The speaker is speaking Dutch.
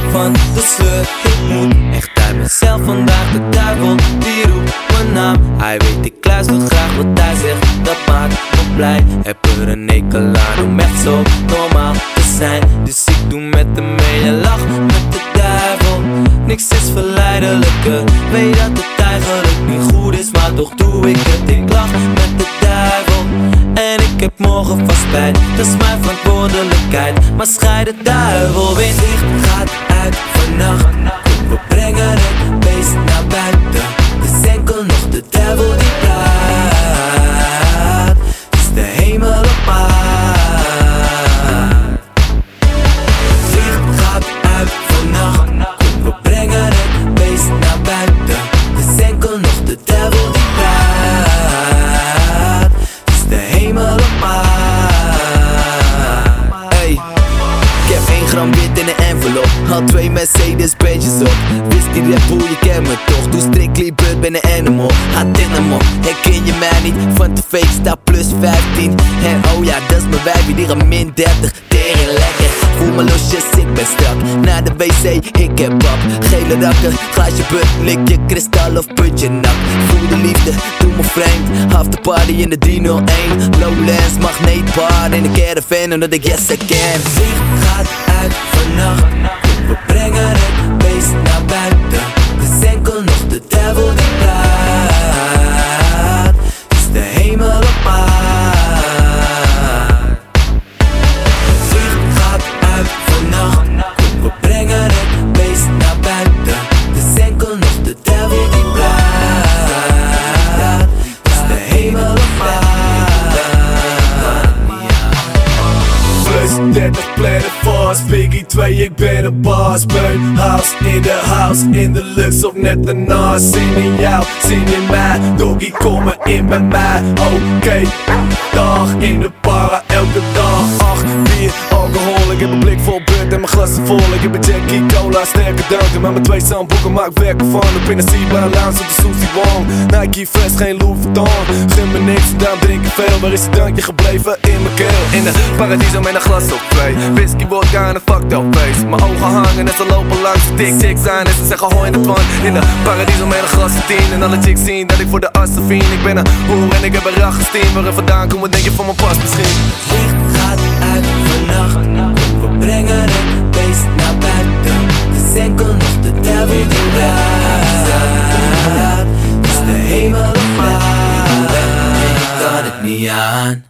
van de sleur. Ik moet echt uit mezelf vandaag, de duivel die roept mijn naam. Hij weet ik luister graag wat hij zegt, dat maakt me blij. Heb er een hekel aan om echt zo normaal te zijn. Dus ik doe met hem mee en lach met de duivel. Niks is verleidelijker, weet dat het eigenlijk niet goed is, maar toch doe ik het. Ik lach met de duivel en ik heb morgen vast spijt. Dat is mijn verantwoordelijkheid, maar schei de duivel in. Licht gaat uit vannacht, kom we brengen het beest naar buiten. Het is enkel nog de duivel die praat, het is de hemel op aarde. Licht gaat uit vannacht, kom we brengen het beest naar buiten. Het is enkel nog de duivel die praat, het is de hemel op aarde. Hey, ik heb 1 gram wit in een envelop, had 2 Mercedes-Benj's op. Wist die Red Bull, je kent me toch? Doe strictly blood, ben een animal. Had in hem op, herken je mij niet? Van de fake sta plus 15. En oh ja, dat is mijn wijfie, die gaat min 30. Tering lekker, voel me losjes, ik ben strak. Naar de wc, ik heb pap. Gele rakken, glaasje put, lik je kristal of putje nat. Voel de liefde, doe me vreemd. Half de party in de 301. Lowlands, magneetbar in de caravan, omdat ik yes I can. Licht gaat uit vannacht, we brengen het beest naar buiten. Het is enkel nog de duivel die praat, het is de hemel op aarde. Licht gaat uit vannacht, we brengen het beest naar buiten. Het is enkel nog de duivel die praat, het is de hemel op aarde. Plus 30 plannen vast, Biggie 2, ik ben een baas. Beun, house, in de luxe of net ernaast. Zin in jou, zin in mij, doggy kom maar in bij mij. Oké, dag in de para, elke dag 8 bier, alcohol. Ik heb een blik vol beurt en mijn glassen vol. Ik heb een Jackie Cola, sterke dranken. Met mijn 2 zandboeken maak werk ervan. Ik ben een Seabar Lounge op de Susie Wong. Nike Fresh, geen Louis Vuitton. Gun me niks, daarom drink ik veel. Waar is het drankje gebleven? In mijn keel. In de paradiso met een glas op 2. Whisky, vodka en een fucked up face. Mijn ogen hangen en ze lopen langs de tik zijn. En ze zeggen hoi in het van. In de paradiso met een glas op 10. En alle chicks zien dat ik voor de assen vien. Ik ben een hoer en ik heb een rachesteam. Waar er vandaan komen, denk je van mijn pas misschien. Licht gaat uit vannacht, we brengen het beest naar buiten. Het is enkel nog de duivel die praat, het is de hemel op aarde. Ik kan het niet aan.